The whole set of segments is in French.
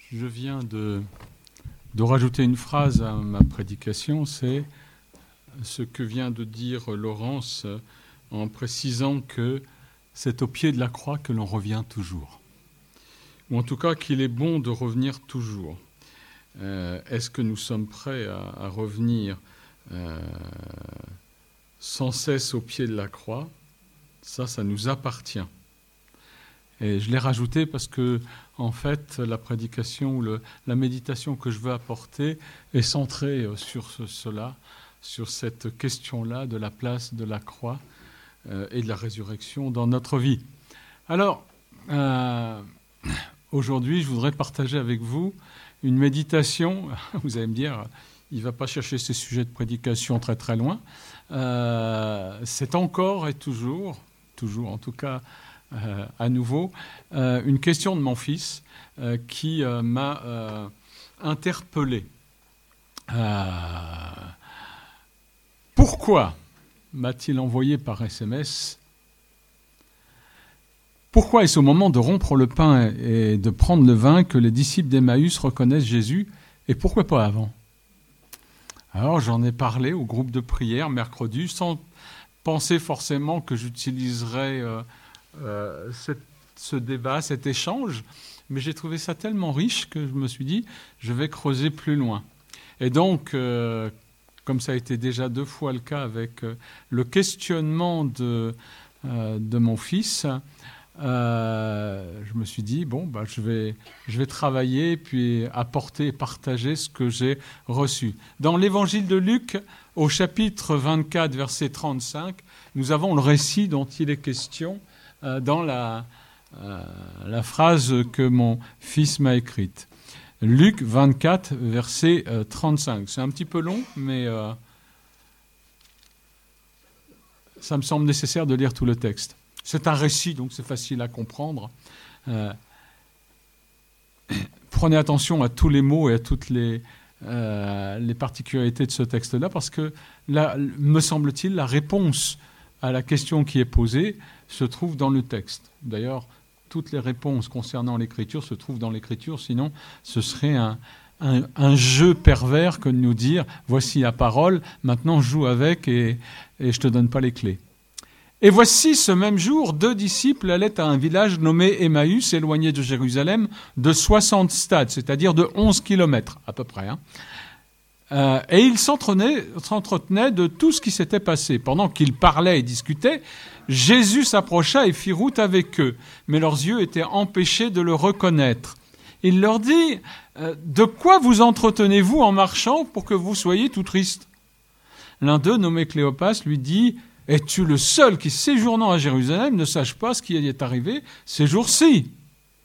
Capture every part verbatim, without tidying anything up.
Je viens de, de rajouter une phrase à ma prédication, c'est ce que vient de dire Laurence en précisant que c'est au pied de la croix que l'on revient toujours. Ou en tout cas qu'il est bon de revenir toujours. Euh, est-ce que nous sommes prêts à, à revenir euh, sans cesse au pied de la croix? Ça, ça nous appartient. Et je l'ai rajouté parce que, en fait, la prédication ou le, la méditation que je veux apporter est centrée sur ce, cela, sur cette question-là de la place de la croix euh, et de la résurrection dans notre vie. Alors, euh, aujourd'hui, je voudrais partager avec vous une méditation. Vous allez me dire, il ne va pas chercher ces sujets de prédication très très loin. Euh, c'est encore et toujours, toujours en tout cas, Euh, à nouveau, euh, une question de mon fils euh, qui euh, m'a euh, interpellé. Euh, pourquoi m'a-t-il envoyé par S M S? Pourquoi est-ce au moment de rompre le pain et de prendre le vin que les disciples d'Emmaüs reconnaissent Jésus, et pourquoi pas avant? Alors j'en ai parlé au groupe de prière mercredi, sans penser forcément que j'utiliserais euh, Euh, cette, ce débat, cet échange, mais j'ai trouvé ça tellement riche que je me suis dit, je vais creuser plus loin. Et donc, euh, comme ça a été déjà deux fois le cas avec euh, le questionnement de, euh, de mon fils, euh, je me suis dit, bon, bah, je vais, je vais travailler, puis apporter et partager ce que j'ai reçu. Dans l'évangile de Luc, au chapitre vingt-quatre, verset trente-cinq, nous avons le récit dont il est question dans la, euh, la phrase que mon fils m'a écrite. Luc vingt-quatre, verset euh, trente-cinq. C'est un petit peu long, mais euh, ça me semble nécessaire de lire tout le texte. C'est un récit, donc c'est facile à comprendre. Euh, prenez attention à tous les mots et à toutes les, euh, les particularités de ce texte-là, parce que, là, me semble-t-il, la réponse à la question qui est posée se trouve dans le texte. D'ailleurs, toutes les réponses concernant l'écriture se trouvent dans l'écriture, sinon ce serait un, un, un jeu pervers que de nous dire « voici la parole, maintenant joue avec et, et je ne te donne pas les clés ». Et voici ce même jour, deux disciples allaient à un village nommé Emmaüs, éloigné de Jérusalem, de soixante stades, c'est-à-dire de onze kilomètres à peu près, hein. Euh, et ils s'entretenaient, s'entretenaient de tout ce qui s'était passé. Pendant qu'ils parlaient et discutaient, Jésus s'approcha et fit route avec eux, mais leurs yeux étaient empêchés de le reconnaître. Il leur dit euh, « De quoi vous entretenez-vous en marchant pour que vous soyez tout tristes ?» L'un d'eux, nommé Cléopas, lui dit « Es-tu le seul qui, séjournant à Jérusalem, ne sache pas ce qui y est arrivé ces jours-ci ?»« Quoi ?»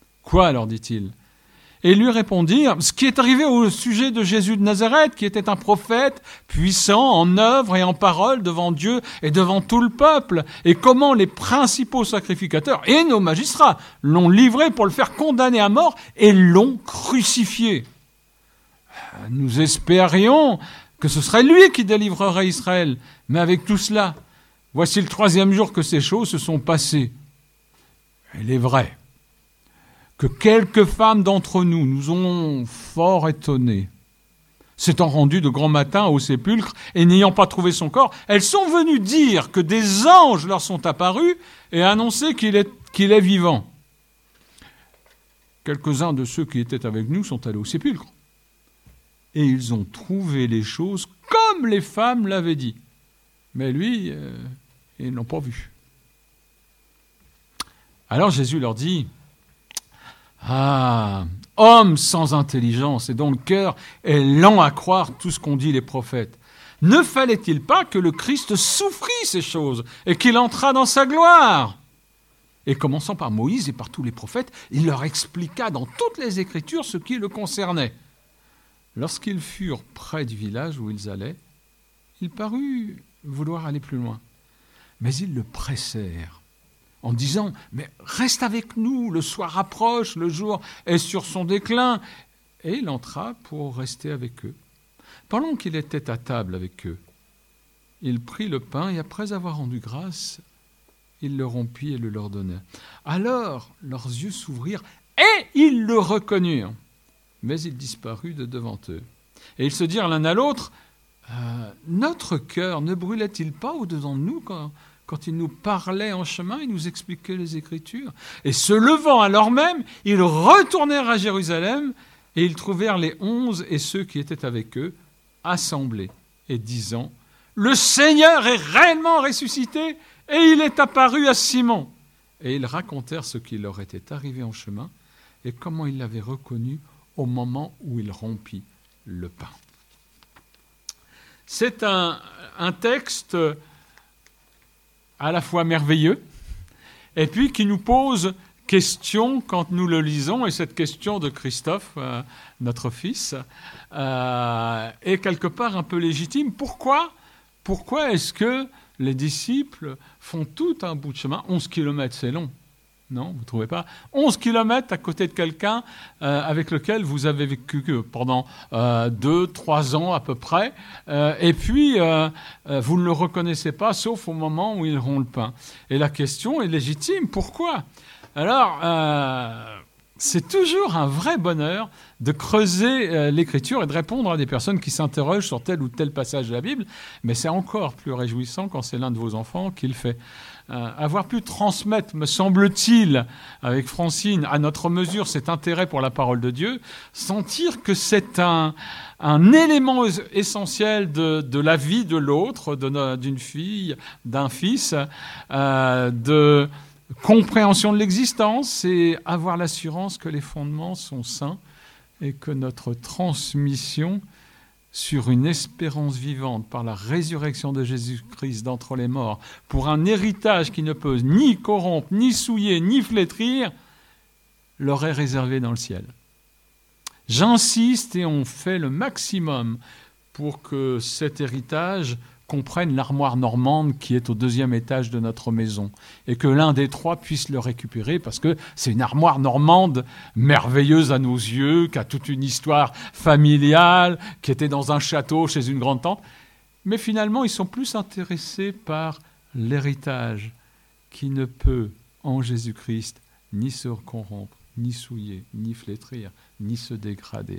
leur dit-il. Et ils lui répondirent, ce qui est arrivé au sujet de Jésus de Nazareth, qui était un prophète puissant en œuvre et en parole devant Dieu et devant tout le peuple, et comment les principaux sacrificateurs et nos magistrats l'ont livré pour le faire condamner à mort et l'ont crucifié. Nous espérions que ce serait lui qui délivrerait Israël, mais avec tout cela, voici le troisième jour que ces choses se sont passées. Il est vrai que quelques femmes d'entre nous nous ont fort étonnés. S'étant rendues de grand matin au sépulcre et n'ayant pas trouvé son corps, elles sont venues dire que des anges leur sont apparus et annoncé qu'il est, qu'il est vivant. Quelques-uns de ceux qui étaient avec nous sont allés au sépulcre et ils ont trouvé les choses comme les femmes l'avaient dit. Mais lui, euh, ils ne l'ont pas vu. Alors Jésus leur dit, ah, homme sans intelligence et dont le cœur est lent à croire tout ce qu'ont dit les prophètes. Ne fallait-il pas que le Christ souffrit ces choses et qu'il entrât dans sa gloire? Et commençant par Moïse et par tous les prophètes, il leur expliqua dans toutes les Écritures ce qui le concernait. Lorsqu'ils furent près du village où ils allaient, il parut vouloir aller plus loin. Mais ils le pressèrent en disant « Mais reste avec nous, le soir approche, le jour est sur son déclin. » Et il entra pour rester avec eux. Pendant qu'il était à table avec eux, il prit le pain et après avoir rendu grâce, il le rompit et le leur donna. Alors leurs yeux s'ouvrirent et ils le reconnurent, mais il disparut de devant eux. Et ils se dirent l'un à l'autre, euh, notre cœur ne brûlait-il pas au-dedans de nous quand, quand il nous parlait en chemin, il nous expliquait les Écritures? Et se levant alors même, ils retournèrent à Jérusalem, et ils trouvèrent les onze et ceux qui étaient avec eux assemblés, et disant, le Seigneur est réellement ressuscité, et il est apparu à Simon. Et ils racontèrent ce qui leur était arrivé en chemin, et comment ils l'avaient reconnu au moment où il rompit le pain. C'est un, un texte à la fois merveilleux, et puis qui nous pose question quand nous le lisons, et cette question de Christophe, euh, notre fils, euh, est quelque part un peu légitime. Pourquoi, pourquoi est-ce que les disciples font tout un bout de chemin? onze kilomètres, c'est long. Non, vous ne trouvez pas? onze kilomètres à côté de quelqu'un euh, avec lequel vous avez vécu pendant euh, deux, trois ans à peu près, euh, et puis euh, euh, vous ne le reconnaissez pas, sauf au moment où il rompt le pain. Et la question est légitime. Pourquoi? Alors, euh, c'est toujours un vrai bonheur de creuser euh, l'Écriture et de répondre à des personnes qui s'interrogent sur tel ou tel passage de la Bible, mais c'est encore plus réjouissant quand c'est l'un de vos enfants qui le fait. Euh, avoir pu transmettre, me semble-t-il, avec Francine, à notre mesure, cet intérêt pour la parole de Dieu, sentir que c'est un, un élément essentiel de, de la vie de l'autre, de, d'une fille, d'un fils, euh, de compréhension de l'existence, c'est avoir l'assurance que les fondements sont sains et que notre transmission sur une espérance vivante par la résurrection de Jésus-Christ d'entre les morts, pour un héritage qui ne peut ni corrompre, ni souiller, ni flétrir, leur est réservé dans le ciel. J'insiste et on fait le maximum pour que cet héritage comprenne l'armoire normande qui est au deuxième étage de notre maison et que l'un des trois puisse le récupérer parce que c'est une armoire normande merveilleuse à nos yeux, qui a toute une histoire familiale, qui était dans un château chez une grande-tante. Mais finalement, ils sont plus intéressés par l'héritage qui ne peut, en Jésus-Christ, ni se corrompre, ni souiller, ni flétrir, ni se dégrader.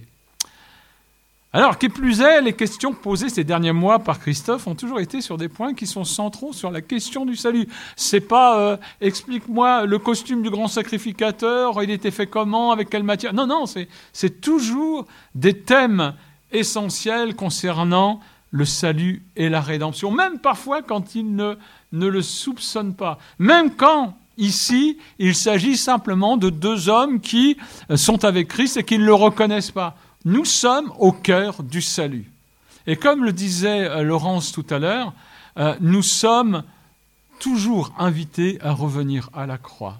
Alors, qui plus est, les questions posées ces derniers mois par Christophe ont toujours été sur des points qui sont centraux sur la question du salut. C'est pas euh, « explique-moi le costume du grand sacrificateur, il était fait comment, avec quelle matière ?» Non, non, c'est, c'est toujours des thèmes essentiels concernant le salut et la rédemption, même parfois quand ils ne, ne le soupçonnent pas. Même quand, ici, il s'agit simplement de deux hommes qui sont avec Christ et qui ne le reconnaissent pas. Nous sommes au cœur du salut. Et comme le disait Laurence tout à l'heure, euh, nous sommes toujours invités à revenir à la croix.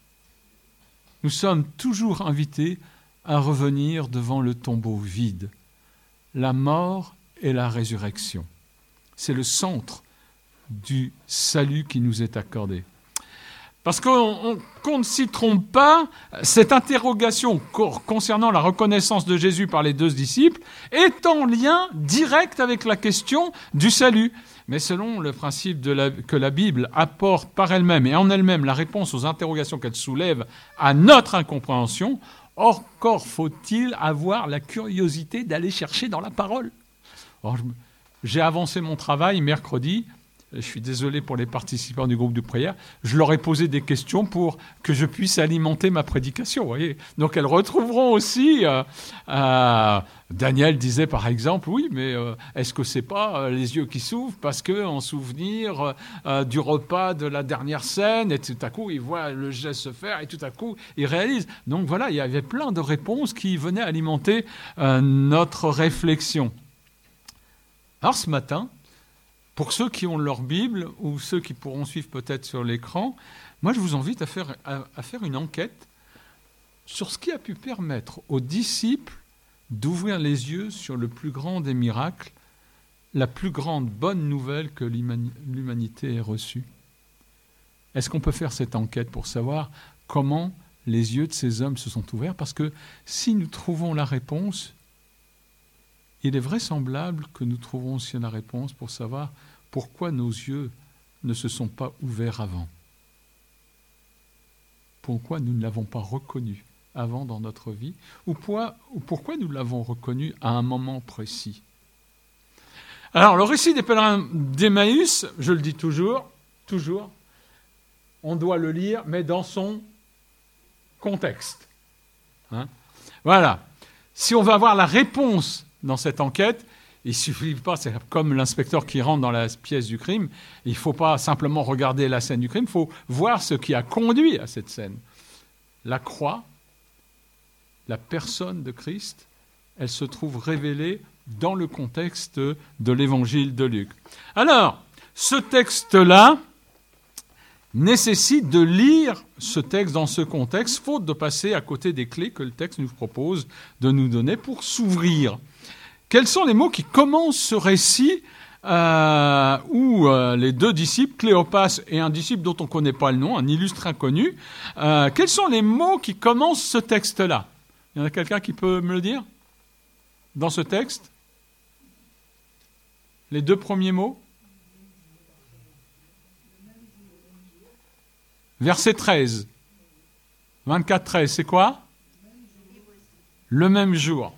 Nous sommes toujours invités à revenir devant le tombeau vide. La mort et la résurrection. C'est le centre du salut qui nous est accordé. Parce qu'on, qu'on ne s'y trompe pas, cette interrogation concernant la reconnaissance de Jésus par les deux disciples est en lien direct avec la question du salut. Mais selon le principe de la, que la Bible apporte par elle-même et en elle-même la réponse aux interrogations qu'elle soulève à notre incompréhension, encore faut-il avoir la curiosité d'aller chercher dans la parole. Alors, j'ai avancé mon travail mercredi. Je suis désolé pour les participants du groupe de prière, je leur ai posé des questions pour que je puisse alimenter ma prédication. Vous voyez, donc elles retrouveront aussi... Euh, euh, Daniel disait par exemple, oui, mais euh, est-ce que c'est pas euh, les yeux qui s'ouvrent parce qu'en souvenir euh, du repas de la dernière scène, et tout à coup, il voit le geste se faire, et tout à coup, il réalise. Donc voilà, il y avait plein de réponses qui venaient alimenter euh, notre réflexion. Alors ce matin, pour ceux qui ont leur Bible ou ceux qui pourront suivre peut-être sur l'écran, moi je vous invite à faire, à, à faire une enquête sur ce qui a pu permettre aux disciples d'ouvrir les yeux sur le plus grand des miracles, la plus grande bonne nouvelle que l'humanité ait reçue. Est-ce qu'on peut faire cette enquête pour savoir comment les yeux de ces hommes se sont ouverts? Parce que si nous trouvons la réponse, il est vraisemblable que nous trouverons aussi la réponse pour savoir pourquoi nos yeux ne se sont pas ouverts avant. Pourquoi nous ne l'avons pas reconnu avant dans notre vie, ou, pourquoi, ou pourquoi nous l'avons reconnu à un moment précis. Alors, le récit des pèlerins d'Emmaüs, je le dis toujours, toujours, on doit le lire, mais dans son contexte. Hein ? Voilà. Si on veut avoir la réponse dans cette enquête, il ne suffit pas, c'est comme l'inspecteur qui rentre dans la pièce du crime, il ne faut pas simplement regarder la scène du crime, il faut voir ce qui a conduit à cette scène. La croix, la personne de Christ, elle se trouve révélée dans le contexte de l'évangile de Luc. Alors, ce texte-là nécessite de lire ce texte dans ce contexte, faute de passer à côté des clés que le texte nous propose de nous donner pour s'ouvrir. Quels sont les mots qui commencent ce récit euh, où euh, les deux disciples, Cléopas et un disciple dont on ne connaît pas le nom, un illustre inconnu, euh, quels sont les mots qui commencent ce texte-là ? Il y en a quelqu'un qui peut me le dire ? Dans ce texte ? Les deux premiers mots ? Verset treize. vingt-quatre treize, c'est quoi ? Le même jour.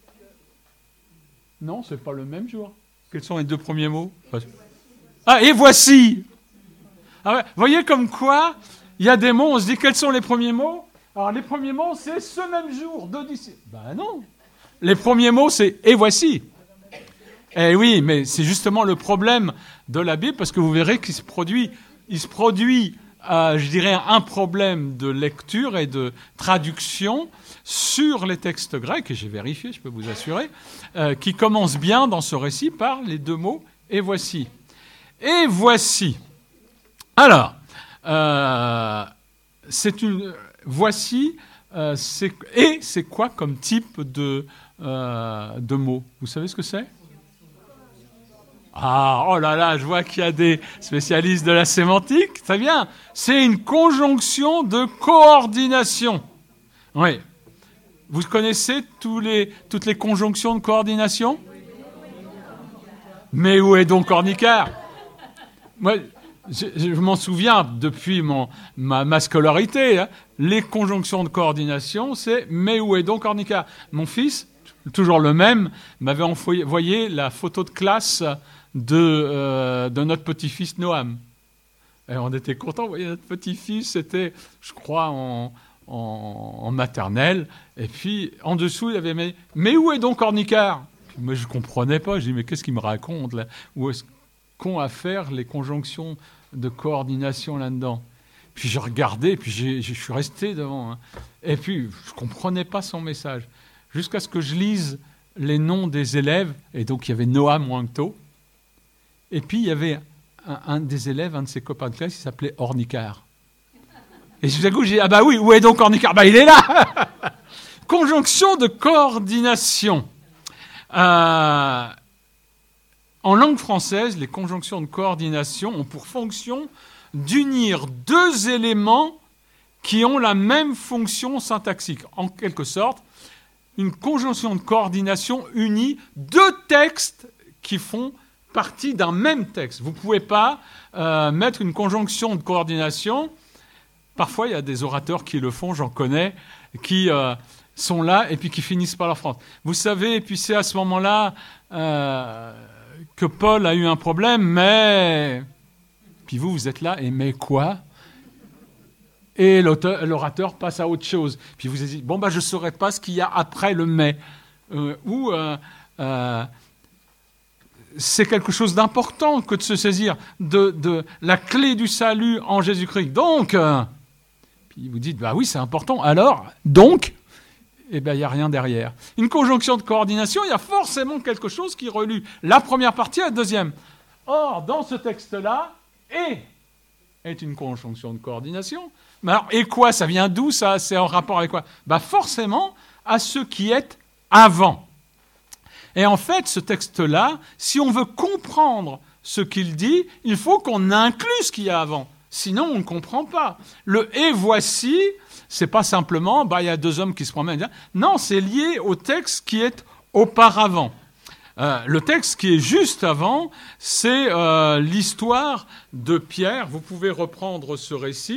Non, c'est pas le même jour. Quels sont les deux premiers mots ? Ah, et voici. Ah ouais, voyez comme quoi, il y a des mots, on se dit quels sont les premiers mots ? Alors les premiers mots, c'est ce même jour, deux disciples. Ben non. Les premiers mots, c'est et voici. Eh oui, mais c'est justement le problème de la Bible, parce que vous verrez qu'il se produit, il se produit, euh, je dirais, un problème de lecture et de traduction sur les textes grecs, et j'ai vérifié, je peux vous assurer, euh, qui commence bien dans ce récit par les deux mots « et voici ». Et voici. Alors, euh, c'est une... Voici, euh, c'est, et c'est quoi comme type de, euh, de mot ? Vous savez ce que c'est ? Ah, oh là là, je vois qu'il y a des spécialistes de la sémantique. Très bien. C'est une conjonction de coordination. Oui. Vous connaissez tous les, toutes les conjonctions de coordination ? Mais où est donc Ornicard ? Moi, je, je m'en souviens depuis mon, ma, ma scolarité. Hein, les conjonctions de coordination, c'est « mais où est donc Ornicard ?» Mon fils, toujours le même, m'avait envoyé la photo de classe de, euh, de notre petit-fils Noam. Et on était contents, vous voyez, notre petit-fils, c'était, je crois, en... En, en maternelle, et puis en dessous il avait mis « mais où est donc Ornicard ?» Moi je ne comprenais pas, je dis « mais qu'est-ce qu'il me raconte là ? Où est-ce qu'ont à faire les conjonctions de coordination là-dedans ?» Puis je regardais, et puis j'ai, je suis resté devant, hein. Et puis je ne comprenais pas son message, jusqu'à ce que je lise les noms des élèves, et donc il y avait Noam Wangto, et puis il y avait un, un des élèves, un de ses copains de classe, il s'appelait Ornicard. Et tout à coup, j'ai dit, ah bah oui, où est donc Ornicard ? Bah il est là. Conjonction de coordination. Euh, en langue française, les conjonctions de coordination ont pour fonction d'unir deux éléments qui ont la même fonction syntaxique. En quelque sorte, une conjonction de coordination unit deux textes qui font partie d'un même texte. Vous ne pouvez pas euh, mettre une conjonction de coordination. Parfois, il y a des orateurs qui le font, j'en connais, qui euh, sont là et puis qui finissent par leur phrase. Vous savez, et puis c'est à ce moment-là euh, que Paul a eu un problème, mais... Puis vous, vous êtes là, et mais quoi ? Et l'orateur passe à autre chose. Puis vous dites, bon, bah, je ne saurais pas ce qu'il y a après le mais. Euh, ou euh, euh, c'est quelque chose d'important que de se saisir de, de la clé du salut en Jésus-Christ. Donc... Euh, vous dites, bah oui, c'est important. Alors, donc, eh ben, il n'y a rien derrière. Une conjonction de coordination, il y a forcément quelque chose qui relie la première partie à la deuxième. Or, dans ce texte-là, et est une conjonction de coordination. Mais alors, et quoi ? Ça vient d'où, ça ? C'est en rapport avec quoi ? Bah forcément, à ce qui est avant. Et en fait, ce texte-là, si on veut comprendre ce qu'il dit, il faut qu'on inclue ce qu'il y a avant. Sinon, on ne comprend pas. Le « et voici », c'est pas simplement bah, « il y a deux hommes qui se promènent ». Non, c'est lié au texte qui est auparavant. Euh, le texte qui est juste avant, c'est euh, l'histoire de Pierre. Vous pouvez reprendre ce récit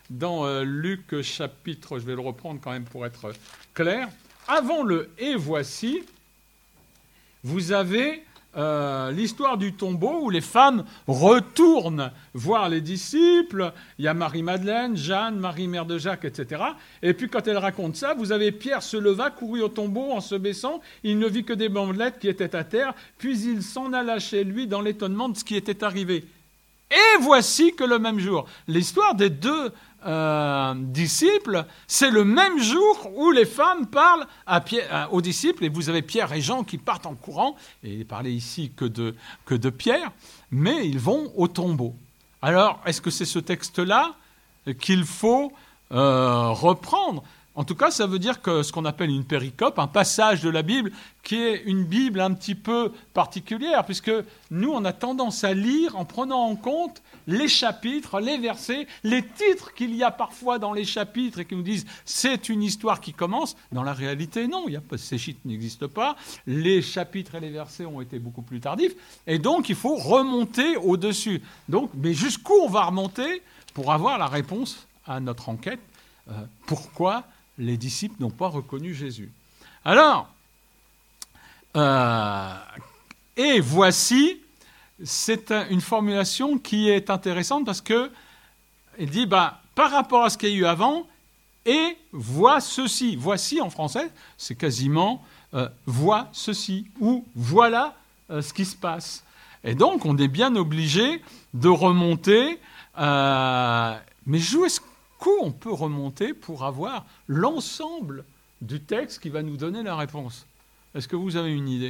dans euh, Luc chapitre, je vais le reprendre quand même pour être clair, avant le « et voici », vous avez euh, l'histoire du tombeau où les femmes retournent voir les disciples. Il y a Marie-Madeleine, Jeanne, Marie, mère de Jacques, et cetera. Et puis quand elles racontent ça, vous avez Pierre se leva, courut au tombeau en se baissant. Il ne vit que des bandelettes qui étaient à terre. Puis il s'en alla chez lui dans l'étonnement de ce qui était arrivé. Et voici que le même jour, l'histoire des deux euh, disciples, c'est le même jour où les femmes parlent à Pierre, à, aux disciples, et vous avez Pierre et Jean qui partent en courant, et il ne parlait ici que de, que de Pierre, mais ils vont au tombeau. Alors, est-ce que c'est ce texte-là qu'il faut euh, reprendre ? En tout cas, ça veut dire que ce qu'on appelle une péricope, un passage de la Bible, qui est une Bible un petit peu particulière, puisque nous, on a tendance à lire en prenant en compte les chapitres, les versets, les titres qu'il y a parfois dans les chapitres et qui nous disent « c'est une histoire qui commence ». Dans la réalité, non, il y a pas, ces chiffres n'existent pas. Les chapitres et les versets ont été beaucoup plus tardifs, et donc il faut remonter au-dessus. Donc, mais jusqu'où on va remonter pour avoir la réponse à notre enquête euh, pourquoi les disciples n'ont pas reconnu Jésus. Alors, euh, et voici, c'est une formulation qui est intéressante parce que il dit, bah, par rapport à ce qu'il y a eu avant, et vois ceci. Voici en français, c'est quasiment euh, vois ceci ou voilà euh, ce qui se passe. Et donc, on est bien obligé de remonter, euh, mais jouer ce coup on peut remonter pour avoir l'ensemble du texte qui va nous donner la réponse. Est-ce que vous avez une idée ?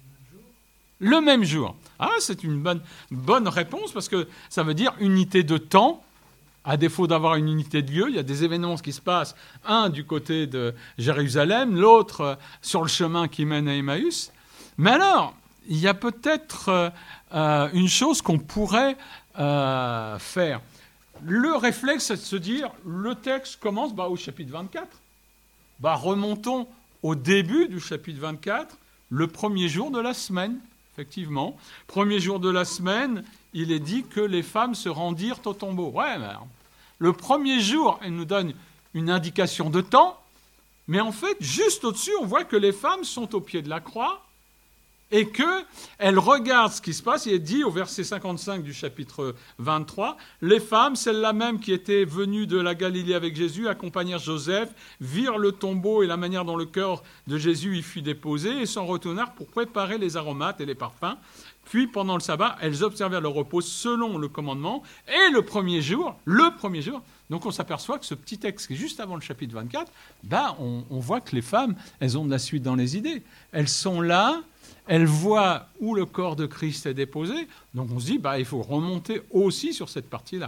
Le même jour. Ah, c'est une bonne, bonne réponse parce que ça veut dire unité de temps. À défaut d'avoir une unité de lieu, il y a des événements qui se passent, un du côté de Jérusalem, l'autre sur le chemin qui mène à Emmaüs. Mais alors, il y a peut-être euh, une chose qu'on pourrait euh, faire. Le réflexe, c'est de se dire, le texte commence bah, au chapitre vingt-quatre. Bah, remontons au début du chapitre vingt-quatre, le premier jour de la semaine, effectivement. Premier jour de la semaine, il est dit que les femmes se rendirent au tombeau. Ouais, mais alors, le premier jour, elle nous donne une indication de temps, mais en fait, juste au-dessus, on voit que les femmes sont au pied de la croix, et qu'elles regardent ce qui se passe. Il est dit au verset cinquante-cinq du chapitre vingt-trois, « Les femmes, celles-là même qui étaient venues de la Galilée avec Jésus, accompagnèrent Joseph, virent le tombeau et la manière dont le corps de Jésus y fut déposé, et s'en retournèrent pour préparer les aromates et les parfums. Puis, pendant le sabbat, elles observèrent le repos selon le commandement. Et le premier jour, le premier jour, donc on s'aperçoit que ce petit texte qui est juste avant le chapitre vingt-quatre, ben on, on voit que les femmes, elles ont de la suite dans les idées. Elles sont là. Elle voit où le corps de Christ est déposé, donc on se dit, bah, il faut remonter aussi sur cette partie-là.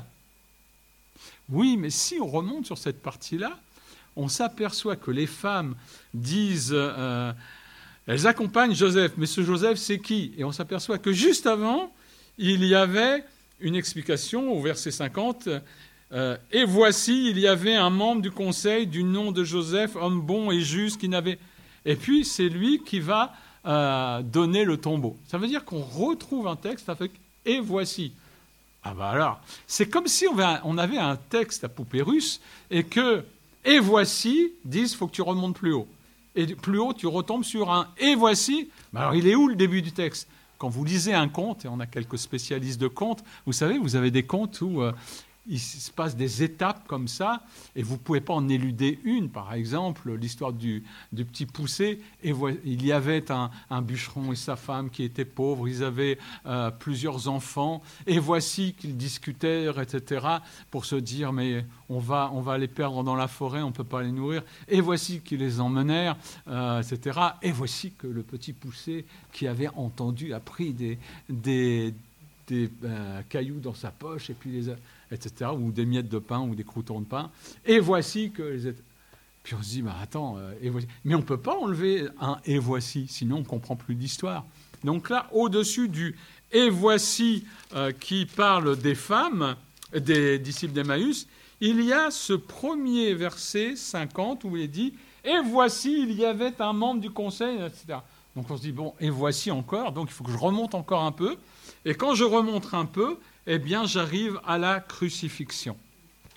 Oui, mais si on remonte sur cette partie-là, on s'aperçoit que les femmes disent, euh, elles accompagnent Joseph, mais ce Joseph, c'est qui ? Et on s'aperçoit que juste avant, il y avait une explication au verset cinquante, euh, « Et voici, il y avait un membre du conseil du nom de Joseph, homme bon et juste, qui n'avait... » Et puis, c'est lui qui va... Euh, donner le tombeau. Ça veut dire qu'on retrouve un texte avec « et voici ». Ah ben alors, c'est comme si on avait, un, on avait un texte à poupée russe et que « et voici » disent « il faut que tu remontes plus haut ». Et plus haut, tu retombes sur un « et voici ». Ben alors, il est où le début du texte ? Quand vous lisez un conte, et on a quelques spécialistes de contes, vous savez, vous avez des contes où... Euh, il se passe des étapes comme ça, et vous ne pouvez pas en éluder une. Par exemple, l'histoire du, du petit poussé, et il y avait un, un bûcheron et sa femme qui étaient pauvres, ils avaient euh, plusieurs enfants, et voici qu'ils discutèrent, et cetera, pour se dire, mais on va, on va les perdre dans la forêt, on ne peut pas les nourrir, et voici qu'ils les emmenèrent, euh, et cetera, et voici que le petit poussé qui avait entendu a pris des, des, des euh, cailloux dans sa poche, et puis les a... et cetera, ou des miettes de pain, ou des croûtons de pain. Et voici que... Les... Puis on se dit, bah attends, euh, et voici. Mais on ne peut pas enlever un « et voici », sinon on ne comprend plus l'histoire. Donc là, au-dessus du « et voici euh, » qui parle des femmes, des disciples d'Emmaüs, il y a ce premier verset cinquante où il est dit « et voici, il y avait un membre du conseil », et cetera. Donc on se dit, bon, et voici encore, donc il faut que je remonte encore un peu. Et quand je remonte un peu, eh bien, j'arrive à la crucifixion.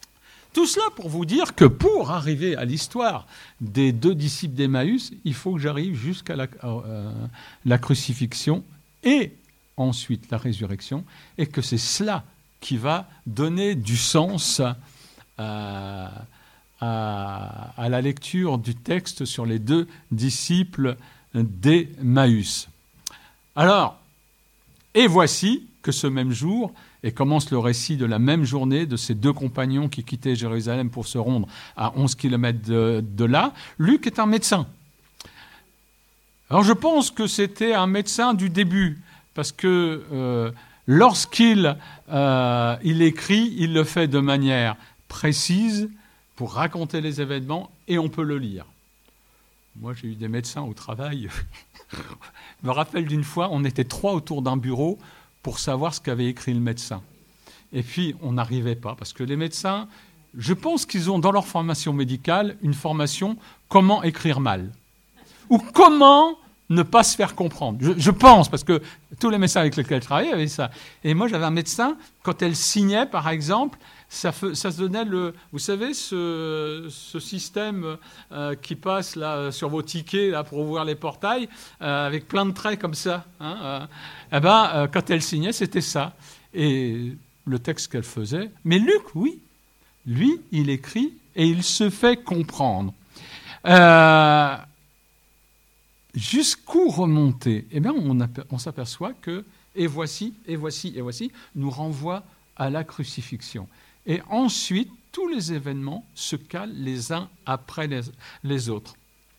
Tout cela pour vous dire que pour arriver à l'histoire des deux disciples d'Emmaüs, il faut que j'arrive jusqu'à la, euh, la crucifixion et ensuite la résurrection, et que c'est cela qui va donner du sens à, à, à la lecture du texte sur les deux disciples d'Emmaüs. Alors, et voici que ce même jour, et commence le récit de la même journée de ces deux compagnons qui quittaient Jérusalem pour se rendre à onze kilomètres de, de là, Luc est un médecin. Alors je pense que c'était un médecin du début, parce que euh, lorsqu'il euh, il écrit, il le fait de manière précise pour raconter les événements, et on peut le lire. Moi, j'ai eu des médecins au travail. Je me rappelle d'une fois, on était trois autour d'un bureau pour savoir ce qu'avait écrit le médecin. Et puis, on n'arrivait pas, parce que les médecins, je pense qu'ils ont dans leur formation médicale une formation comment écrire mal, ou comment ne pas se faire comprendre. Je, je pense, parce que tous les médecins avec lesquels je travaillais avaient ça. Et moi, j'avais un médecin, quand elle signait, par exemple, ça, fe, ça se donnait le... Vous savez, ce, ce système euh, qui passe là, sur vos tickets là, pour ouvrir les portails, euh, avec plein de traits comme ça. Hein, euh, eh ben, euh, quand elle signait, c'était ça. Et le texte qu'elle faisait... Mais Luc, oui, lui, il écrit et il se fait comprendre. Euh... Jusqu'où remonter ? Eh bien, on, on s'aperçoit que « et voici, et voici, et voici » nous renvoie à la crucifixion. Et ensuite, tous les événements se calent les uns après les, les autres.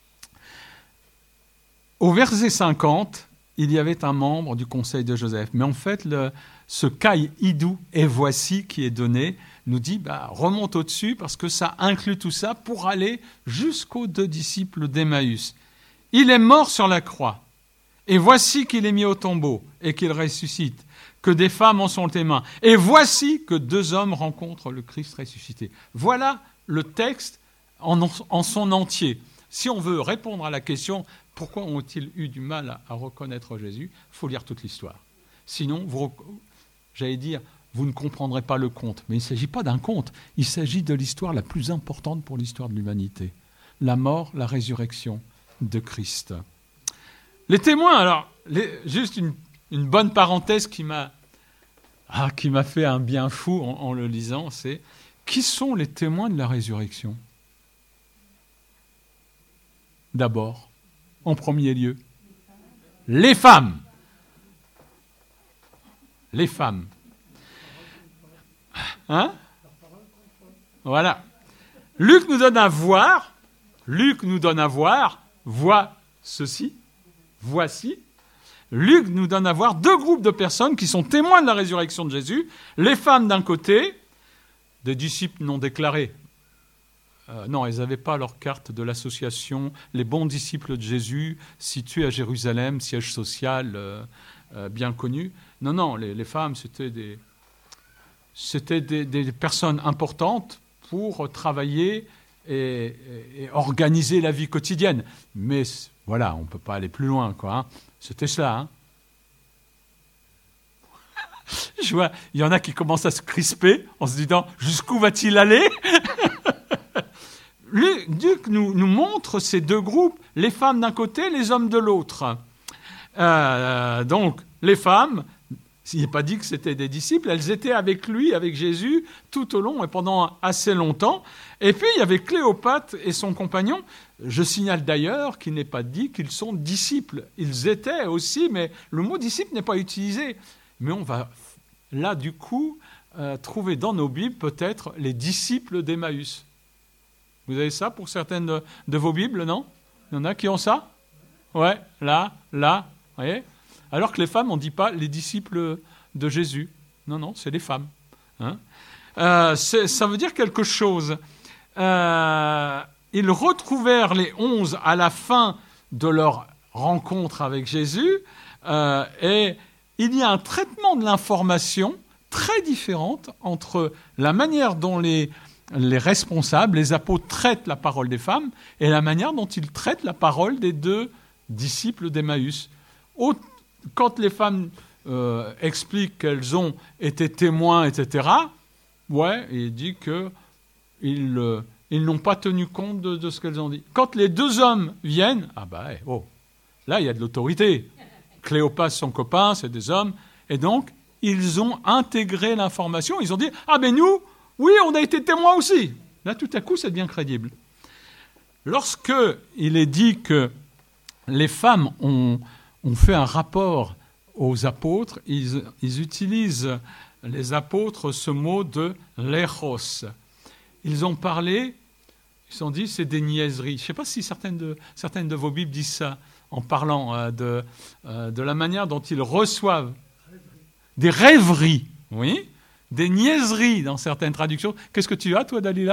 Au verset cinquante, il y avait un membre du conseil de Joseph. Mais en fait, le, ce Kai idou « et voici » qui est donné nous dit bah, « remonte au-dessus » parce que ça inclut tout ça pour aller jusqu'aux deux disciples d'Emmaüs. Il est mort sur la croix, et voici qu'il est mis au tombeau, et qu'il ressuscite, que des femmes en sont témoins, et voici que deux hommes rencontrent le Christ ressuscité. Voilà le texte en, en son entier. Si on veut répondre à la question « Pourquoi ont-ils eu du mal à, à reconnaître Jésus ?», il faut lire toute l'histoire. Sinon, vous, j'allais dire, vous ne comprendrez pas le conte. Mais il ne s'agit pas d'un conte, il s'agit de l'histoire la plus importante pour l'histoire de l'humanité. La mort, la résurrection de Christ. Les témoins, alors, les, juste une, une bonne parenthèse qui m'a, ah, qui m'a fait un bien fou en, en le lisant, c'est qui sont les témoins de la résurrection ? D'abord, en premier lieu, les femmes. Les femmes. Hein ? Voilà. Luc nous donne à voir, Luc nous donne à voir, vois ceci, voici. Luc nous donne à voir deux groupes de personnes qui sont témoins de la résurrection de Jésus. Les femmes d'un côté, des disciples non déclarés. Euh, non, elles n'avaient pas leur carte de l'association Les bons disciples de Jésus, située à Jérusalem, siège social euh, euh, bien connu. Non, non, les, les femmes, c'était des, c'était des, des personnes importantes pour travailler Et, et, et organiser la vie quotidienne. Mais voilà, on ne peut pas aller plus loin, quoi. Hein. C'était cela. Hein. Je vois, il y en a qui commencent à se crisper en se disant « Jusqu'où va-t-il aller ?» Luc nous, nous montre ces deux groupes, les femmes d'un côté, les hommes de l'autre. Euh, donc, les femmes, il n'est pas dit que c'était des disciples, elles étaient avec lui, avec Jésus, tout au long et pendant assez longtemps. Et puis, il y avait Cléopâtre et son compagnon. Je signale d'ailleurs qu'il n'est pas dit qu'ils sont disciples. Ils étaient aussi, mais le mot disciple n'est pas utilisé. Mais on va, là, du coup, euh, trouver dans nos Bibles peut-être les disciples d'Emmaüs. Vous avez ça pour certaines de, de vos Bibles, non ? Il y en a qui ont ça ? Ouais, là, là, vous voyez ? Alors que les femmes, on ne dit pas les disciples de Jésus. Non, non, c'est les femmes. Hein ? euh, c'est, ça veut dire quelque chose. Euh, ils retrouvèrent les onze à la fin de leur rencontre avec Jésus, euh, et il y a un traitement de l'information très différente entre la manière dont les, les responsables, les apôtres traitent la parole des femmes et la manière dont ils traitent la parole des deux disciples d'Emmaüs. Au, quand les femmes euh, expliquent qu'elles ont été témoins, et cetera, ouais, il dit que ils, euh, ils n'ont pas tenu compte de, de ce qu'elles ont dit. Quand les deux hommes viennent, ah bah, oh, là, il y a de l'autorité. Cléopas, son copain, c'est des hommes. Et donc, ils ont intégré l'information. Ils ont dit, ah ben nous, oui, on a été témoins aussi. Là, tout à coup, ça devient crédible. Lorsque il est dit que les femmes ont, ont fait un rapport aux apôtres, ils, ils utilisent, les apôtres, ce mot de léros. Ils ont parlé, ils ont dit, c'est des niaiseries. Je ne sais pas si certaines de, certaines de vos Bibles disent ça, en parlant euh, de, euh, de la manière dont ils reçoivent des rêveries, oui, des niaiseries dans certaines traductions. Qu'est-ce que tu as, toi, Dalila ?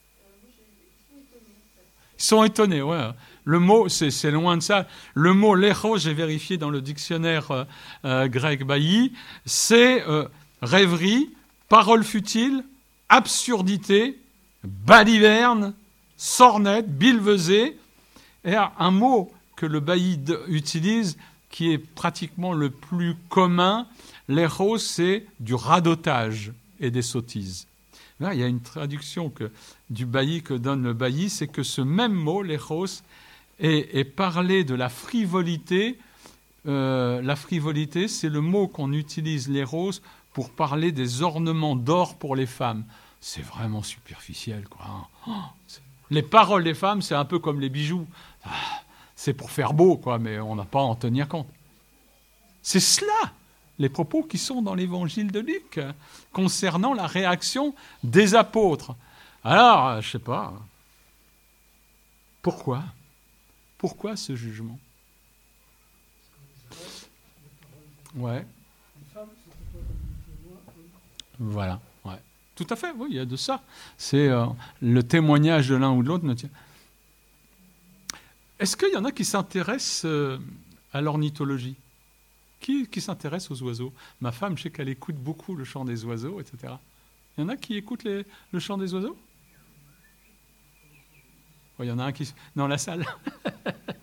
Ils sont étonnés, ouais. Le mot, c'est, c'est loin de ça. Le mot léros, j'ai vérifié dans le dictionnaire euh, euh, grec Bailly, c'est euh, rêverie, parole futile, absurdité, baliverne, sornette, billevesée, et un mot que le Bailly utilise, qui est pratiquement le plus commun, léros, c'est du radotage et des sottises. Là, il y a une traduction que, du Bailly que donne le Bailly, c'est que ce même mot, léros, est, est parlé de la frivolité. Euh, la frivolité, c'est le mot qu'on utilise, léros, pour parler des ornements d'or pour les femmes. C'est vraiment superficiel, quoi. Les paroles des femmes, c'est un peu comme les bijoux. Ah, c'est pour faire beau, quoi, mais on n'a pas à en tenir compte. C'est cela, les propos qui sont dans l'évangile de Luc, concernant la réaction des apôtres. Alors, je ne sais pas, pourquoi ? Pourquoi ce jugement ? Ouais. Voilà, ouais. Tout à fait, oui, il y a de ça. C'est euh, le témoignage de l'un ou de l'autre. Ne tient... Est-ce qu'il y en a qui s'intéressent euh, à l'ornithologie ? Qui, qui s'intéresse aux oiseaux ? Ma femme, je sais qu'elle écoute beaucoup le chant des oiseaux, et cetera. Il y en a qui écoutent les, le chant des oiseaux ? Oh, il y en a un qui... dans la salle. Non ?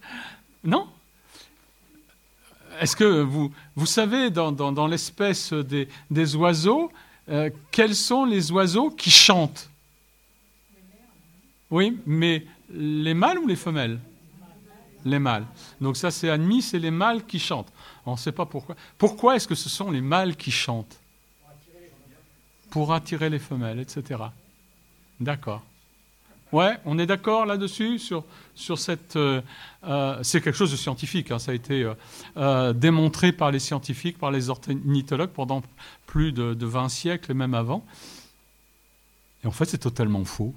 Est-ce que vous, vous savez, dans, dans, dans l'espèce des, des oiseaux, euh, quels sont les oiseaux qui chantent ? Oui, mais les mâles ou les femelles ? Les mâles. Donc ça, c'est admis, c'est les mâles qui chantent. On ne sait pas pourquoi. Pourquoi est-ce que ce sont les mâles qui chantent ? Pour attirer les femelles, et cetera. D'accord. Ouais, on est d'accord là-dessus, sur, sur cette... Euh, euh, c'est quelque chose de scientifique, hein, ça a été euh, euh, démontré par les scientifiques, par les ornithologues pendant plus de, de vingt siècles et même avant. Et en fait, c'est totalement faux.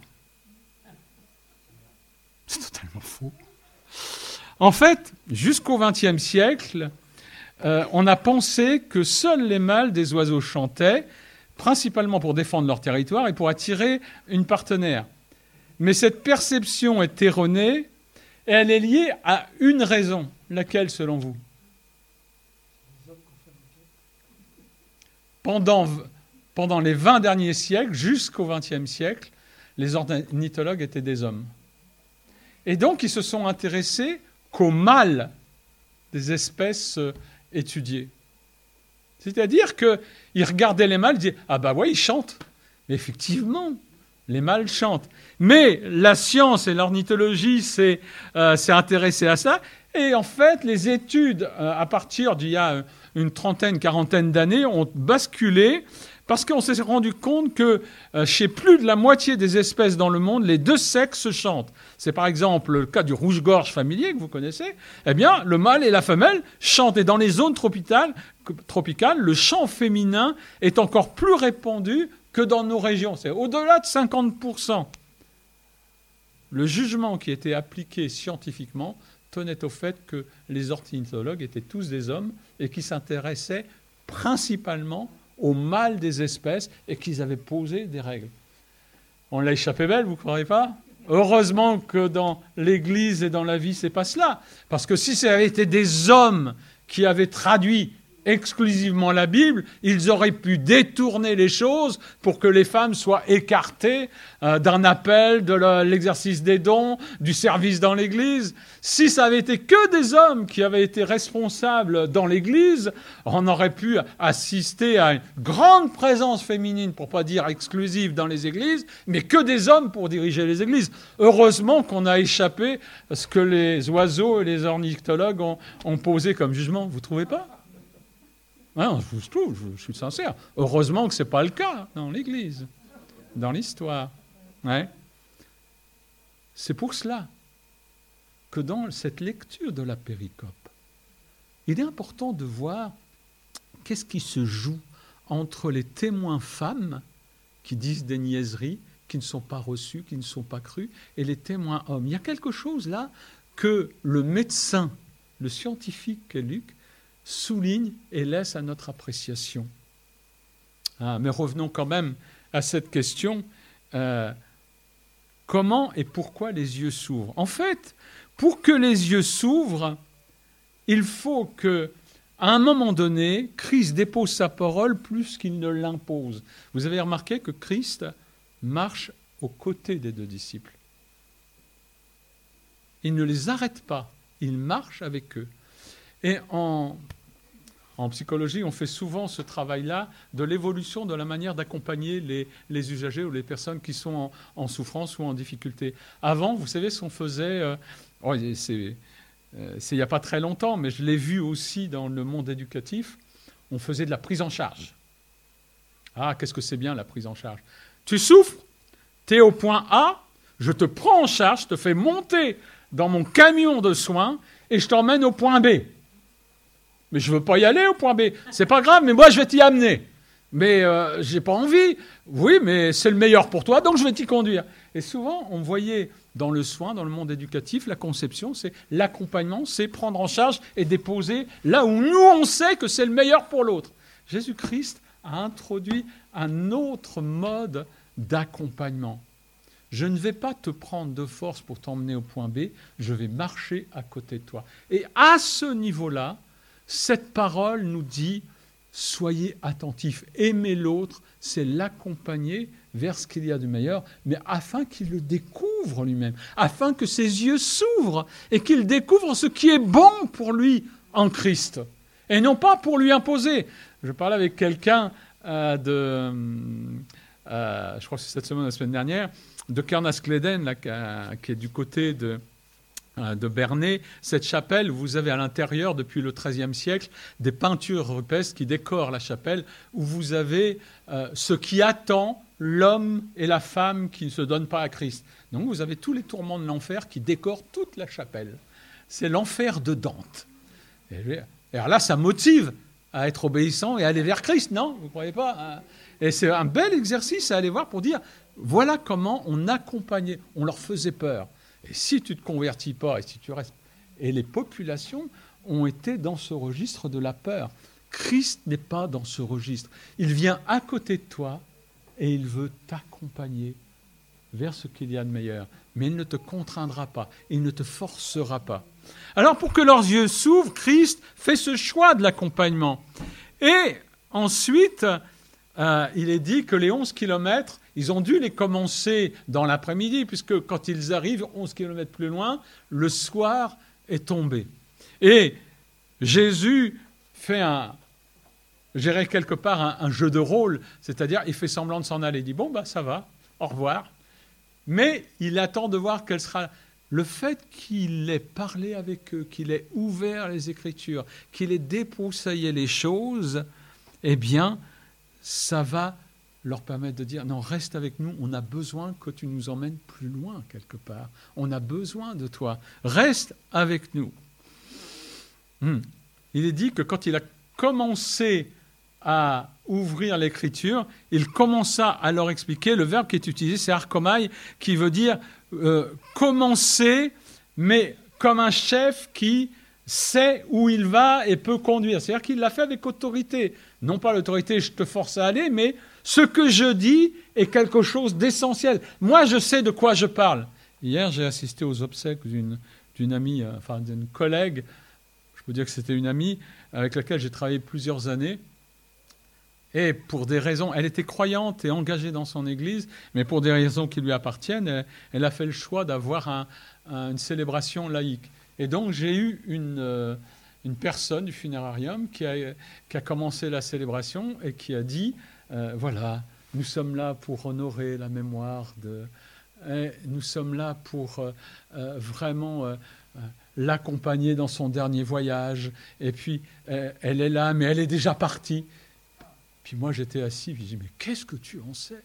C'est totalement faux. En fait, jusqu'au vingtième siècle, euh, on a pensé que seuls les mâles des oiseaux chantaient, principalement pour défendre leur territoire et pour attirer une partenaire. Mais cette perception est erronée et elle est liée à une raison. Laquelle, selon vous ? Pendant, pendant les vingt derniers siècles, jusqu'au vingtième siècle, les ornithologues étaient des hommes. Et donc, ils se sont intéressés qu'aux mâles des espèces étudiées. C'est-à-dire qu'ils regardaient les mâles et disaient « Ah bah ouais, ils chantent !» Mais effectivement, les mâles chantent. Mais la science et l'ornithologie s'est, euh, s'est intéressée à ça. Et en fait, les études, euh, à partir d'il y a une trentaine, quarantaine d'années, ont basculé parce qu'on s'est rendu compte que euh, chez plus de la moitié des espèces dans le monde, les deux sexes chantent. C'est par exemple le cas du rouge-gorge familier que vous connaissez. Eh bien, le mâle et la femelle chantent. Et dans les zones tropicales, tropicales, le chant féminin est encore plus répandu que dans nos régions. C'est au-delà de cinquante pour cent. Le jugement qui était appliqué scientifiquement tenait au fait que les ornithologues étaient tous des hommes et qui s'intéressaient principalement au mâle des espèces et qu'ils avaient posé des règles. On l'a échappé belle, vous ne croyez pas ? Heureusement que dans l'Église et dans la vie, ce n'est pas cela. Parce que si ça avait été des hommes qui avaient traduit exclusivement la Bible, ils auraient pu détourner les choses pour que les femmes soient écartées euh, d'un appel, de la, l'exercice des dons, du service dans l'Église. Si ça avait été que des hommes qui avaient été responsables dans l'Église, on aurait pu assister à une grande présence féminine, pour ne pas dire exclusive, dans les églises, mais que des hommes pour diriger les églises. Heureusement qu'on a échappé à ce que les oiseaux et les ornithologues ont, ont posé comme jugement. Vous ne trouvez pas ? Non, je, trouve, je, je suis sincère. Heureusement que ce n'est pas le cas dans l'Église, dans l'histoire. Ouais. C'est pour cela que dans cette lecture de la péricope, il est important de voir qu'est-ce qui se joue entre les témoins femmes qui disent des niaiseries, qui ne sont pas reçus, qui ne sont pas crus, et les témoins hommes. Il y a quelque chose là que le médecin, le scientifique Luc, souligne et laisse à notre appréciation. Ah, mais revenons quand même à cette question. Euh, comment et pourquoi les yeux s'ouvrent ? En fait, pour que les yeux s'ouvrent, il faut que, à un moment donné, Christ dépose sa parole plus qu'il ne l'impose. Vous avez remarqué que Christ marche aux côtés des deux disciples. Il ne les arrête pas, il marche avec eux. Et en, en psychologie, on fait souvent ce travail-là de l'évolution de la manière d'accompagner les, les usagers ou les personnes qui sont en, en souffrance ou en difficulté. Avant, vous savez ce qu'on faisait, euh, oh, c'est, euh, c'est il n'y a pas très longtemps, mais je l'ai vu aussi dans le monde éducatif, on faisait de la prise en charge. Ah, qu'est-ce que c'est bien la prise en charge. Tu souffres, tu es au point A, je te prends en charge, je te fais monter dans mon camion de soins et je t'emmène au point B. Mais je ne veux pas y aller au point B. C'est pas grave, mais moi je vais t'y amener. Mais euh, j'ai pas envie. Oui, mais c'est le meilleur pour toi, donc je vais t'y conduire. Et souvent, on voyait dans le soin, dans le monde éducatif, la conception, c'est l'accompagnement, c'est prendre en charge et déposer là où nous on sait que c'est le meilleur pour l'autre. Jésus-Christ a introduit un autre mode d'accompagnement. Je ne vais pas te prendre de force pour t'emmener au point B, je vais marcher à côté de toi. Et à ce niveau-là, cette parole nous dit « Soyez attentifs, aimez l'autre », c'est l'accompagner vers ce qu'il y a de meilleur, mais afin qu'il le découvre lui-même, afin que ses yeux s'ouvrent et qu'il découvre ce qui est bon pour lui en Christ, et non pas pour lui imposer. Je parlais avec quelqu'un euh, de, euh, je crois que c'est cette semaine, la semaine dernière, de Kernaskleden, là, qui est du côté de, de Bernay. Cette chapelle, vous avez à l'intérieur, depuis le treizième siècle, des peintures rupestres qui décorent la chapelle, où vous avez euh, ce qui attend l'homme et la femme qui ne se donnent pas à Christ. Donc vous avez tous les tourments de l'enfer qui décorent toute la chapelle. C'est l'enfer de Dante. Et, et alors là, ça motive à être obéissant et à aller vers Christ, non ? Vous ne croyez pas ? Et c'est un bel exercice à aller voir pour dire, voilà comment on accompagnait, on leur faisait peur. Et si tu ne te convertis pas, et si tu restes... Et les populations ont été dans ce registre de la peur. Christ n'est pas dans ce registre. Il vient à côté de toi et il veut t'accompagner vers ce qu'il y a de meilleur. Mais il ne te contraindra pas, il ne te forcera pas. Alors pour que leurs yeux s'ouvrent, Christ fait ce choix de l'accompagnement. Et ensuite, euh, il est dit que les onze kilomètres, ils ont dû les commencer dans l'après-midi, puisque quand ils arrivent onze kilomètres plus loin, le soir est tombé. Et Jésus fait un, je dirais quelque part un, un jeu de rôle, c'est-à-dire il fait semblant de s'en aller, il dit « bon, bah, ça va, au revoir ». Mais il attend de voir quelle sera... Le fait qu'il ait parlé avec eux, qu'il ait ouvert les Écritures, qu'il ait débroussaillé les choses, eh bien, ça va leur permettre de dire « non, reste avec nous, on a besoin que tu nous emmènes plus loin quelque part. On a besoin de toi. Reste avec nous. Hmm. » Il est dit que quand il a commencé à ouvrir l'Écriture, il commença à leur expliquer, le verbe qui est utilisé, c'est arkomai, qui veut dire euh, commencer, mais comme un chef qui sait où il va et peut conduire. C'est-à-dire qu'il l'a fait avec autorité. Non pas l'autorité, je te force à aller, mais ce que je dis est quelque chose d'essentiel. Moi, je sais de quoi je parle. Hier, j'ai assisté aux obsèques d'une, d'une amie, enfin d'une collègue. Je peux dire que c'était une amie avec laquelle j'ai travaillé plusieurs années. Et pour des raisons, elle était croyante et engagée dans son église, mais pour des raisons qui lui appartiennent, elle, elle a fait le choix d'avoir un, un, une célébration laïque. Et donc j'ai eu une, euh, une personne du funérarium qui a, qui a commencé la célébration et qui a dit, euh, voilà, nous sommes là pour honorer la mémoire de... Et nous sommes là pour euh, euh, vraiment euh, euh, l'accompagner dans son dernier voyage. Et puis, euh, elle est là, mais elle est déjà partie. Puis moi, j'étais assis, puis je dis, mais qu'est-ce que tu en sais?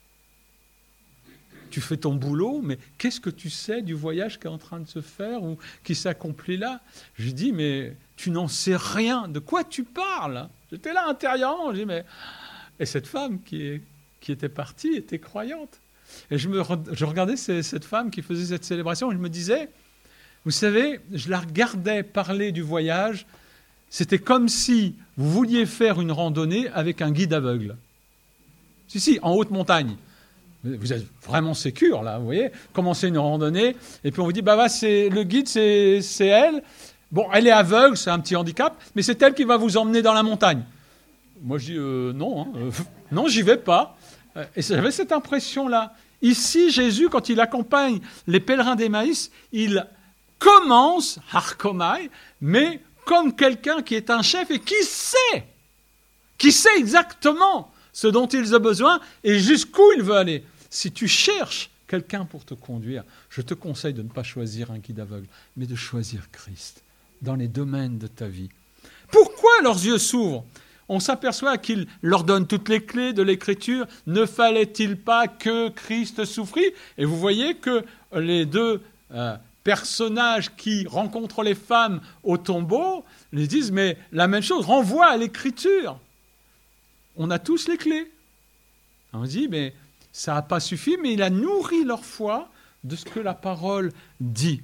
Tu fais ton boulot, mais qu'est-ce que tu sais du voyage qui est en train de se faire ou qui s'accomplit là? Je lui dis, mais tu n'en sais rien. De quoi tu parles? J'étais là intérieurement. Je dis, mais... Et cette femme qui, est, qui était partie était croyante. Et je, me, je regardais cette femme qui faisait cette célébration et je me disais, vous savez, je la regardais parler du voyage, c'était comme si vous vouliez faire une randonnée avec un guide aveugle. Si, si, en haute montagne. Vous êtes vraiment sécure, là, vous voyez. Commencez une randonnée, et puis on vous dit, bah, bah c'est, le guide, c'est, c'est elle. Bon, elle est aveugle, c'est un petit handicap, mais c'est elle qui va vous emmener dans la montagne. Moi, je dis, euh, non, hein, euh, non, j'y vais pas. Et j'avais cette impression-là. Ici, Jésus, quand il accompagne les pèlerins d'Emmaüs, il commence, harkomai, mais comme quelqu'un qui est un chef et qui sait, qui sait exactement ce dont il a besoin et jusqu'où il veut aller. Si tu cherches quelqu'un pour te conduire, je te conseille de ne pas choisir un guide aveugle, mais de choisir Christ dans les domaines de ta vie. Pourquoi leurs yeux s'ouvrent ? On s'aperçoit qu'il leur donne toutes les clés de l'Écriture. Ne fallait-il pas que Christ souffrit ? Et vous voyez que les deux euh, personnages qui rencontrent les femmes au tombeau les disent, mais la même chose, renvoie à l'Écriture. On a tous les clés. On dit, mais ça n'a pas suffi, mais il a nourri leur foi de ce que la parole dit.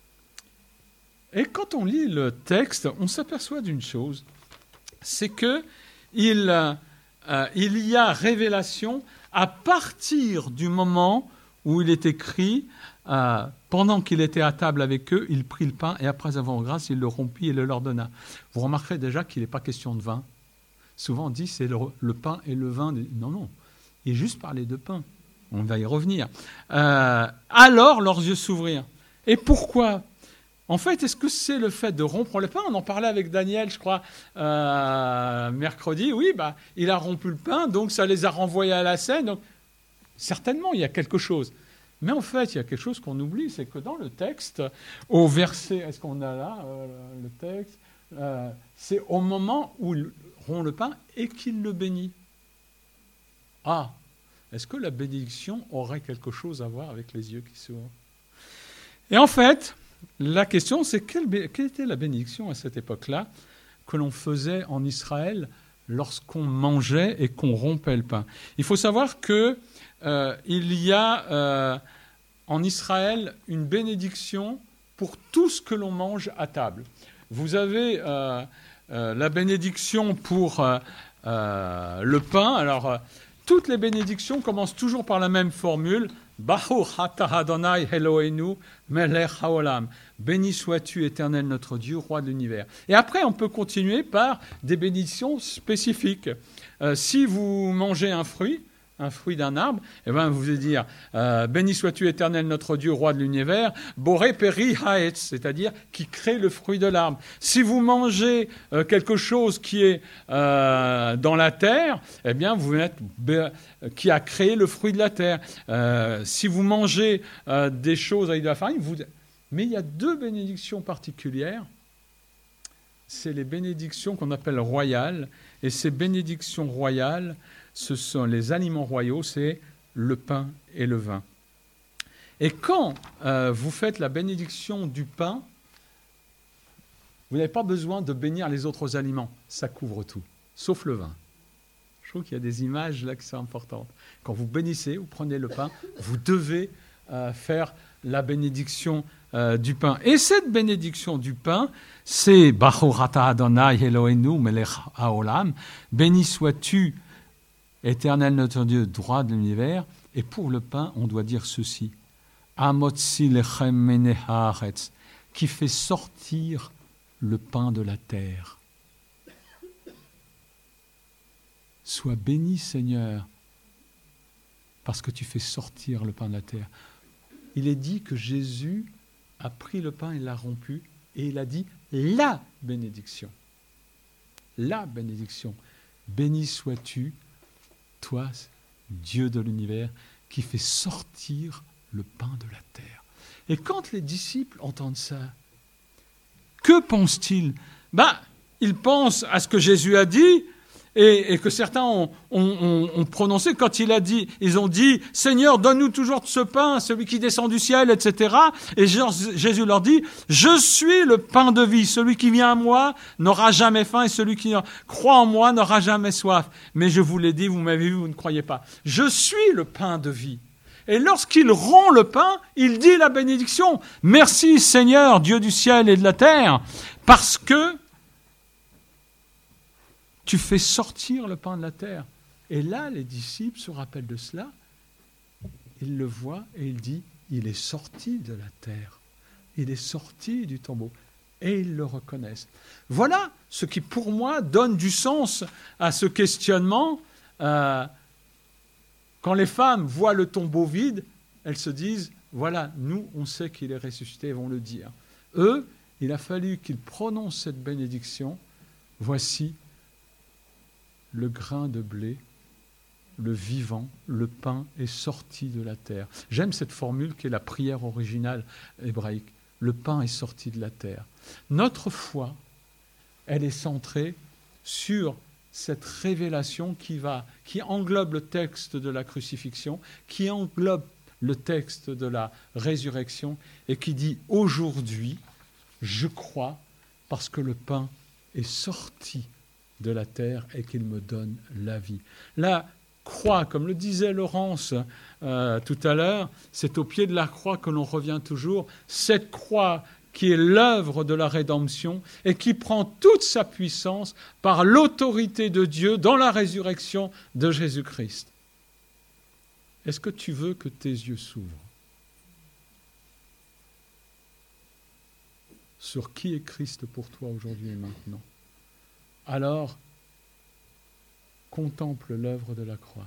Et quand on lit le texte, on s'aperçoit d'une chose, c'est que il, euh, il y a révélation à partir du moment où il est écrit, euh, pendant qu'il était à table avec eux, il prit le pain et après avoir grâce, il le rompit et le leur donna. Vous remarquerez déjà qu'il n'est pas question de vin. Souvent on dit c'est le, le pain et le vin. Non, non, il est juste parlé de pain. On va y revenir. Euh, alors leurs yeux s'ouvrirent. Et pourquoi ? En fait, est-ce que c'est le fait de rompre le pain ? On en parlait avec Daniel, je crois, euh, mercredi. Oui, bah, il a rompu le pain, donc ça les a renvoyés à la scène. Donc, certainement, il y a quelque chose. Mais en fait, il y a quelque chose qu'on oublie, c'est que dans le texte, au verset, est-ce qu'on a là euh, le texte euh, c'est au moment où il rompt le pain et qu'il le bénit. Ah, est-ce que la bénédiction aurait quelque chose à voir avec les yeux qui s'ouvrent ? Et en fait, la question, c'est quelle, quelle était la bénédiction à cette époque-là que l'on faisait en Israël lorsqu'on mangeait et qu'on rompait le pain ? Il faut savoir qu'il euh, y a euh, en Israël une bénédiction pour tout ce que l'on mange à table. Vous avez euh, euh, la bénédiction pour euh, euh, le pain. Alors, euh, toutes les bénédictions commencent toujours par la même formule. Baruch atah Adonai Eloheinu melech haolam. Béni sois-tu, Éternel notre Dieu, roi de l'univers. Et après, on peut continuer par des bénédictions spécifiques. Euh, si vous mangez un fruit, un fruit d'un arbre, eh ben, vous allez dire euh, béni sois-tu, Éternel notre Dieu, roi de l'univers, boré peri haetz, c'est-à-dire qui crée le fruit de l'arbre. Si vous mangez euh, quelque chose qui est euh, dans la terre, eh bien, vous êtes qui a créé le fruit de la terre. Euh, si vous mangez euh, des choses avec de la farine, vous... mais il y a deux bénédictions particulières. C'est les bénédictions qu'on appelle royales, et ces bénédictions royales, ce sont les aliments royaux, c'est le pain et le vin. Et quand euh, vous faites la bénédiction du pain, vous n'avez pas besoin de bénir les autres aliments. Ça couvre tout, sauf le vin. Je trouve qu'il y a des images là qui sont importantes. Quand vous bénissez, vous prenez le pain, vous devez euh, faire la bénédiction euh, du pain. Et cette bénédiction du pain, c'est Baruch atah Adonai Eloheinu melech haolam. Béni sois-tu, Éternel notre Dieu, droit de l'univers. Et pour le pain, on doit dire ceci. Amotzi lechem meneh haaretz, qui fait sortir le pain de la terre. Sois béni, Seigneur, parce que tu fais sortir le pain de la terre. Il est dit que Jésus a pris le pain et l'a rompu, et il a dit la bénédiction. La bénédiction. Béni sois-tu, toi, Dieu de l'univers, qui fait sortir le pain de la terre. Et quand les disciples entendent ça, que pensent-ils ? Ben, ils pensent à ce que Jésus a dit, et, et que certains ont, ont, ont, ont prononcé quand il a dit, ils ont dit, Seigneur, donne-nous toujours de ce pain, celui qui descend du ciel, et cetera. Et Jésus leur dit, je suis le pain de vie, celui qui vient à moi n'aura jamais faim, et celui qui croit en moi n'aura jamais soif. Mais je vous l'ai dit, vous m'avez vu, vous ne croyez pas. Je suis le pain de vie. Et lorsqu'il rompt le pain, il dit la bénédiction. Merci Seigneur, Dieu du ciel et de la terre, parce que tu fais sortir le pain de la terre. Et là, les disciples se rappellent de cela. Ils le voient et il dit, il est sorti de la terre. Il est sorti du tombeau. Et ils le reconnaissent. Voilà ce qui, pour moi, donne du sens à ce questionnement. Euh, quand les femmes voient le tombeau vide, elles se disent, voilà, nous, on sait qu'il est ressuscité, elles vont le dire. Eux, il a fallu qu'ils prononcent cette bénédiction. Voici le grain de blé, le vivant, le pain est sorti de la terre. J'aime cette formule qui est la prière originale hébraïque. Le pain est sorti de la terre. Notre foi, elle est centrée sur cette révélation qui va, qui englobe le texte de la crucifixion, qui englobe le texte de la résurrection et qui dit « Aujourd'hui, je crois parce que le pain est sorti de la terre et qu'il me donne la vie. » La croix, comme le disait Laurence euh, tout à l'heure, c'est au pied de la croix que l'on revient toujours. Cette croix qui est l'œuvre de la rédemption et qui prend toute sa puissance par l'autorité de Dieu dans la résurrection de Jésus-Christ. Est-ce que tu veux que tes yeux s'ouvrent sur qui est Christ pour toi aujourd'hui et maintenant? Alors, contemple l'œuvre de la croix.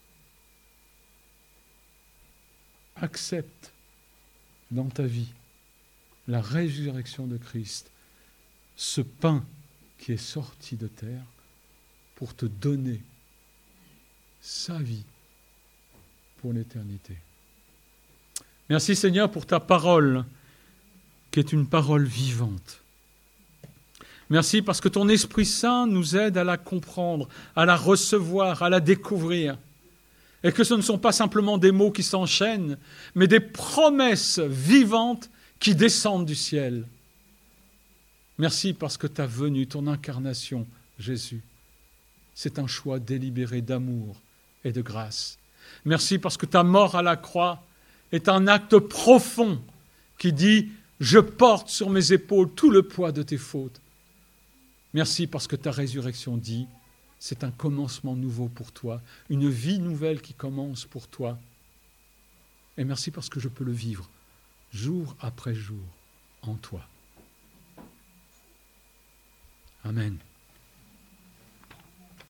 Accepte dans ta vie la résurrection de Christ, ce pain qui est sorti de terre pour te donner sa vie pour l'éternité. Merci Seigneur pour ta parole qui est une parole vivante. Merci parce que ton Esprit Saint nous aide à la comprendre, à la recevoir, à la découvrir. Et que ce ne sont pas simplement des mots qui s'enchaînent, mais des promesses vivantes qui descendent du ciel. Merci parce que ta venue, ton incarnation, Jésus, c'est un choix délibéré d'amour et de grâce. Merci parce que ta mort à la croix est un acte profond qui dit « Je porte sur mes épaules tout le poids de tes fautes ». Merci parce que ta résurrection dit, c'est un commencement nouveau pour toi, une vie nouvelle qui commence pour toi. Et merci parce que je peux le vivre jour après jour en toi. Amen.